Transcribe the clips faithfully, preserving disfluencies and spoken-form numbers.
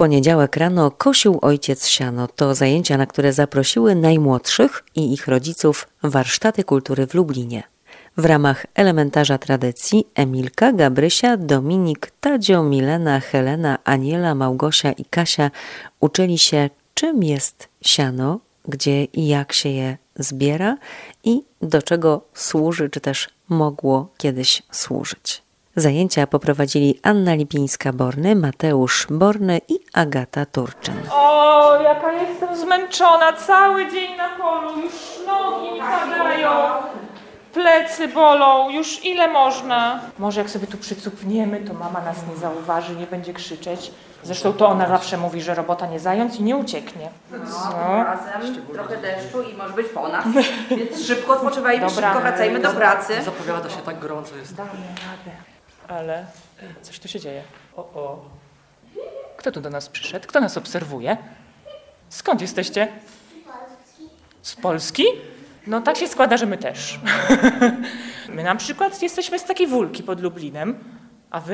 poniedziałek rano kosił ojciec siano. To zajęcia, na które zaprosiły najmłodszych i ich rodziców warsztaty kultury w Lublinie. W ramach elementarza tradycji Emilka, Gabrysia, Dominik, Tadzio, Milena, Helena, Aniela, Małgosia i Kasia uczyli się, czym jest siano, gdzie i jak się je zbiera i do czego służy, czy też mogło kiedyś służyć. Zajęcia poprowadzili Anna Lipińska-Borny, Mateusz Borny i Agata Turczyn. O, jaka jestem zmęczona, cały dzień na polu, już nogi mi padają, plecy bolą, już ile można. Może jak sobie tu przycupniemy, to mama nas nie zauważy, nie będzie krzyczeć. Zresztą to ona zawsze mówi, że robota nie zając i nie ucieknie. No, razem trochę deszczu i może być po nas, więc szybko odpoczywajmy, Dobra. szybko wracajmy do pracy. Zapowiada się tak gorąco jest. Damy radę. Ale coś tu się dzieje. O, o. Kto tu do nas przyszedł? Kto nas obserwuje? Skąd jesteście? Z Polski. Z Polski? No tak się składa, że my też. My na przykład jesteśmy z takiej Wólki pod Lublinem. A wy?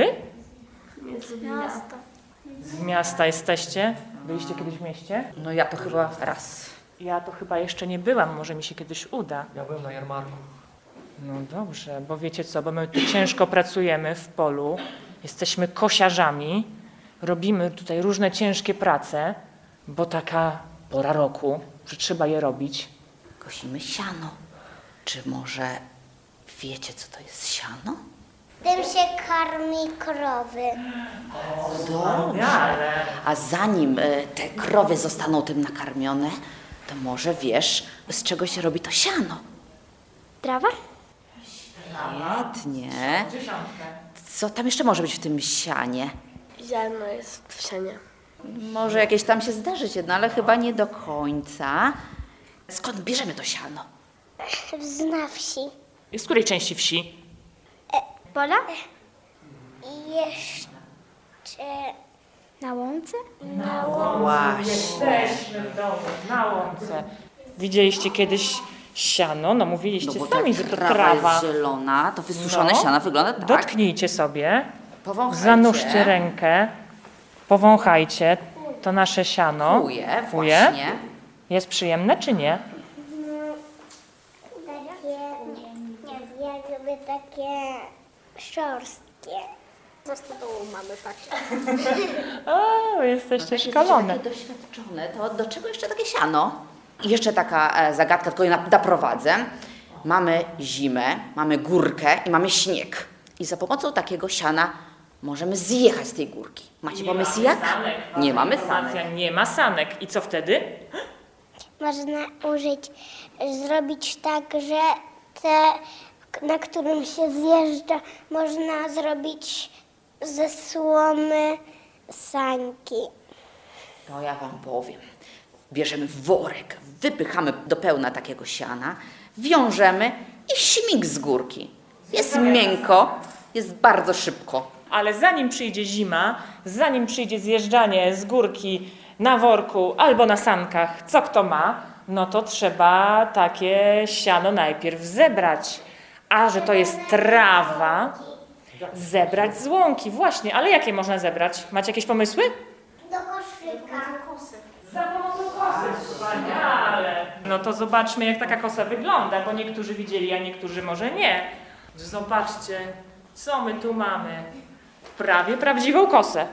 Z miasta. Z miasta jesteście? Byliście kiedyś w mieście? No ja to chyba raz. Ja to chyba jeszcze nie byłam, może mi się kiedyś uda. Ja byłem na jarmarku. No dobrze, bo wiecie co, bo my tu ciężko pracujemy w polu, jesteśmy kosiarzami, robimy tutaj różne ciężkie prace, bo taka pora roku, że trzeba je robić. Kosimy siano. Czy może wiecie, co to jest siano? Tym się karmi krowy. Dobrze. A zanim e, te krowy zostaną tym nakarmione, to może wiesz, z czego się robi to siano? Trawa? Świetnie. Co tam jeszcze może być w tym sianie? Ziarno jest w sianie. Może jakieś tam się zdarzyć, no ale chyba nie do końca. Skąd bierzemy to siano? Na wsi. Z której części wsi? Pola? I jeszcze na łące? Na łące. Właśnie. Jesteśmy w domu, na łące. Widzieliście kiedyś siano? No mówiliście No bo sami, ta że to trawa trawa. jest zielona, to wysuszone No. siano wygląda tak. Dotknijcie sobie, Powąchajcie. zanurzcie rękę, powąchajcie to nasze siano. Fuję, Fuje. właśnie. Jest przyjemne czy nie? Takie, nie, ja lubię takie szorstkie. Co z tobą mamy patrzeć? O, jesteście Jak szkolone. takie doświadczone, to do czego jeszcze takie siano? I jeszcze taka e, zagadka, tylko ją naprowadzę. Mamy zimę, mamy górkę i mamy śnieg. I za pomocą takiego siana możemy zjechać z tej górki. Macie pomysł jak? Nie mamy sanek. Nie ma sanek. I co wtedy? Można użyć, zrobić tak, że te, na którym się zjeżdża, można zrobić ze słomy sańki. To ja wam powiem. Bierzemy worek, wypychamy do pełna takiego siana, wiążemy i śmig z górki. Jest miękko, jest bardzo szybko. Ale zanim przyjdzie zima, zanim przyjdzie zjeżdżanie z górki na worku albo na sankach, co kto ma, no to trzeba takie siano najpierw zebrać. A że to jest trawa, zebrać z łąki. Właśnie, ale jakie można zebrać? Macie jakieś pomysły? Do koszyka. Za pomocą kosy. Wspaniale. No to zobaczmy, jak taka kosa wygląda, bo niektórzy widzieli, a niektórzy może nie. Zobaczcie, co my tu mamy. Prawie prawdziwą kosę.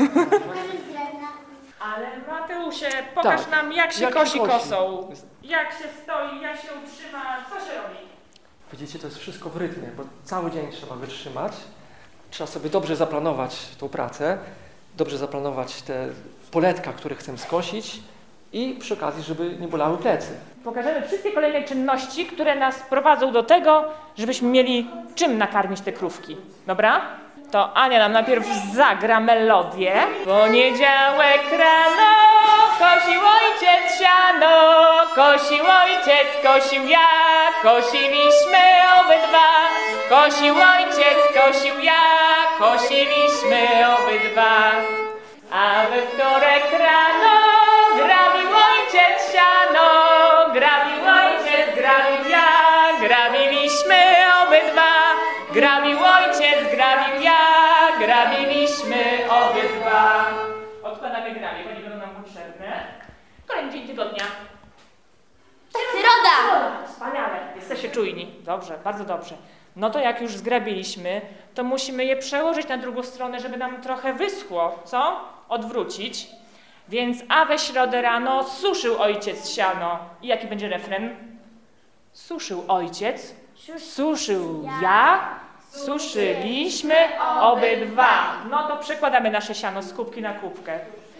Ale Mateusie, pokaż Tak. nam, jak się Jak się kosi kosi? kosą. Jak się stoi, jak się utrzyma, co się robi? Widzicie, to jest wszystko w rytmie, bo cały dzień trzeba wytrzymać. Trzeba sobie dobrze zaplanować tą pracę, dobrze zaplanować te poletka, które chcemy skosić i przy okazji, żeby nie bolały plecy. Pokażemy wszystkie kolejne czynności, które nas prowadzą do tego, żebyśmy mieli czym nakarmić te krówki. Dobra? To Ania nam najpierw zagra melodię. Poniedziałek rano kosił ojciec siano, kosił ojciec, kosił ja, kosiliśmy obydwa. Kosił ojciec, kosił ja, kosiliśmy obydwa. A we wtorek rano grabił ojciec siano, grabił ojciec, grabił ja, grabiliśmy obydwa. Grabił ojciec, grabił ja, grabiliśmy obydwa. Odkładamy gramy, gramy, bo nie będą nam potrzebne. Kolejny dzień tygodnia. Środa! Wspaniale, jesteście czujni. Dobrze, bardzo dobrze. No to jak już zgrabiliśmy, to musimy je przełożyć na drugą stronę, żeby nam trochę wyschło, co? Odwrócić. Więc a we środę rano suszył ojciec siano. I jaki będzie refren? Suszył ojciec, suszył ja, suszyliśmy obydwa. No to przekładamy nasze siano z kubki na kubkę.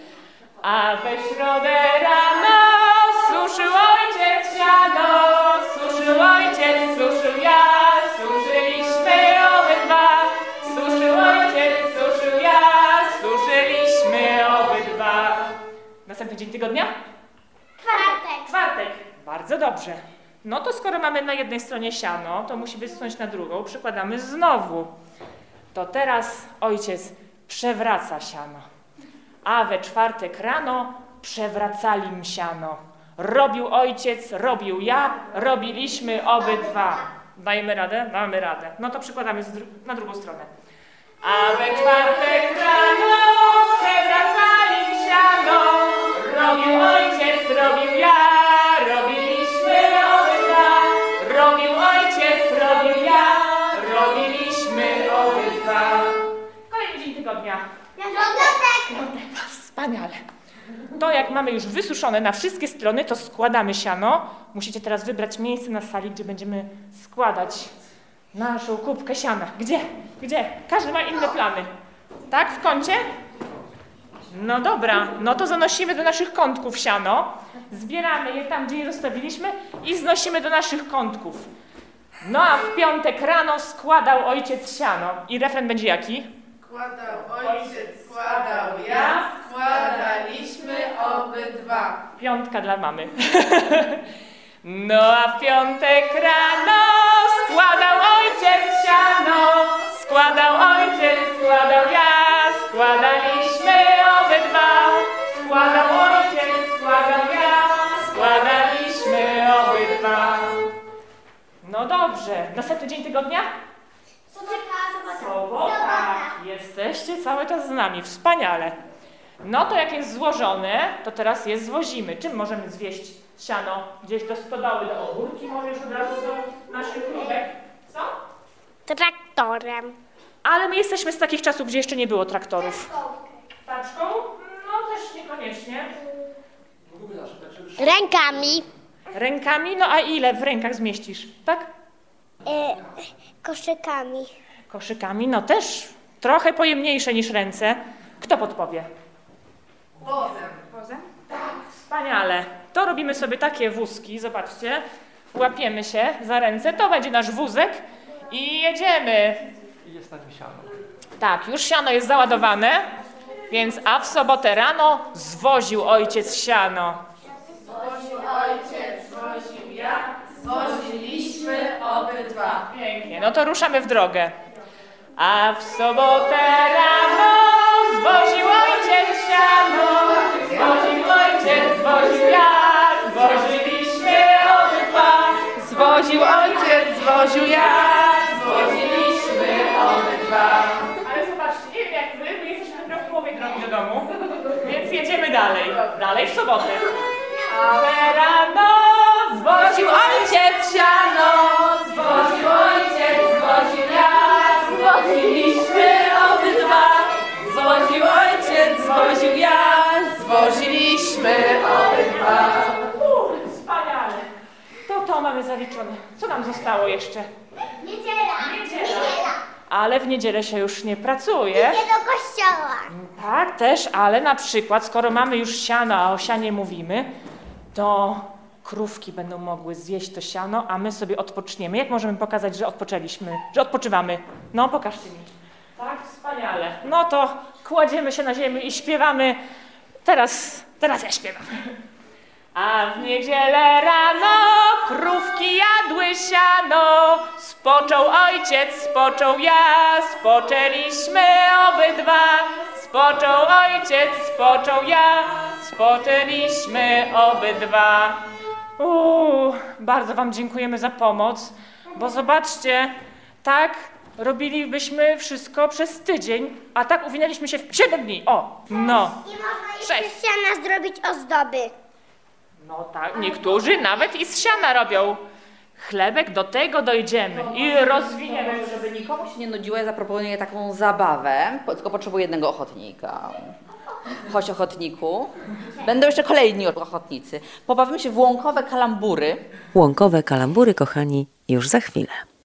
A we środę rano suszył ojciec siano, suszył ojciec, suszył ja, suszyliśmy obydwa. Suszył ojciec, suszył ja, suszyliśmy obydwa. Następny dzień tygodnia? Czwartek. Czwartek. Bardzo dobrze. No to skoro mamy na jednej stronie siano, to musi wyschnąć na drugą. Przykładamy znowu. To teraz ojciec przewraca siano. A we czwartek rano przewracali siano. Robił ojciec, robił ja, robiliśmy obydwa. Dajemy radę? Damy radę. No to przykładamy dru na drugą stronę. A we czwartek rano przewracali siano. Robił ojciec, robił ja, robiliśmy obydwa. Robił ojciec, robił ja, robiliśmy obydwa. Kolejny dzień tygodnia. Piątek. Wspaniale. To jak mamy już wysuszone na wszystkie strony, to składamy siano. Musicie teraz wybrać miejsce na sali, gdzie będziemy składać naszą kubkę siana. Gdzie? Gdzie? Każdy ma inne plany. Tak? W kącie? No dobra, no to zanosimy do naszych kątków siano. Zbieramy je tam, gdzie je zostawiliśmy i znosimy do naszych kątków. No a w piątek rano składał ojciec siano. I refren będzie jaki? Składał ojciec, składał ja, składaliśmy obydwa. Piątka dla mamy. No a w piątek rano składał ojciec siano, składał ojciec, składał ja, składaliśmy obydwa. Składał ojciec, składał ja, składaliśmy obydwa. No dobrze. Następny dzień tygodnia? Sobota. Jesteście cały czas z nami. Wspaniale. No to jak jest złożone, to teraz je zwozimy. Czym możemy zwieść siano? Gdzieś do stodoły, do ogórki, może już od razu do naszych krówek. Co? Traktorem. Ale my jesteśmy z takich czasów, gdzie jeszcze nie było traktorów. Taczką? No też niekoniecznie. Rękami. Rękami? No a ile w rękach zmieścisz? Tak? E, koszykami. Koszykami? No też trochę pojemniejsze niż ręce. Kto podpowie? Wozem. Wozem? Tak, wspaniale. To robimy sobie takie wózki, zobaczcie. Łapiemy się za ręce, to będzie nasz wózek i jedziemy. I jest na nim siano. Tak, już siano jest załadowane, więc a w sobotę rano zwoził ojciec siano. Zwoził ojciec, zwoził ja, zwoziliśmy obydwa. Pięknie, no to ruszamy w drogę. A w sobotę rano zwoził ojciec siano, zwoził ojciec, zwoził ja, zwoziliśmy obydwa. Zwoził ojciec, zwoził ja, zwoziliśmy obydwa. Ale zobaczcie, nie wiem jak wy, my jesteśmy dopiero w połowie drogi do domu, więc jedziemy dalej, dalej w sobotę. A rano zwoził ojciec siano, zwoził ojciec, zwoził ja, zwoziliśmy obydwa. Zwoził ojciec, zwoził ja, zwoziliśmy obydwa. Uh, wspaniale. To to mamy zaliczone. Co nam zostało jeszcze? Niedziela. Niedziela. Ale w niedzielę się już nie pracuje. Idę do kościoła. Tak, też, ale na przykład, skoro mamy już siano, a o sianie mówimy, to krówki będą mogły zjeść to siano, a my sobie odpoczniemy. Jak możemy pokazać, że odpoczęliśmy, że odpoczywamy? No, pokażcie mi. Tak, wspaniale. No to kładziemy się na ziemi i śpiewamy. Teraz, teraz ja śpiewam. A w niedzielę rano krówki jadły siano, spoczął ojciec, spoczął ja, spoczęliśmy obydwa. Spoczął ojciec, spoczął ja, spoczęliśmy obydwa. Uuu, bardzo wam dziękujemy za pomoc, bo zobaczcie, tak robilibyśmy wszystko przez tydzień, a tak uwinęliśmy się w siedem dni. O, no. I można jeszcze Sześć. z siana zrobić ozdoby. No tak, niektórzy nawet i z siana robią. Chlebek, do tego dojdziemy i rozwiniemy. Żeby nikomu się nie nudziło, ja zaproponuję taką zabawę, po- tylko potrzebuję jednego ochotnika. Chodź, ochotniku. Będą jeszcze kolejni ochotnicy. Pobawimy się w łąkowe kalambury. Łąkowe kalambury, kochani, już za chwilę.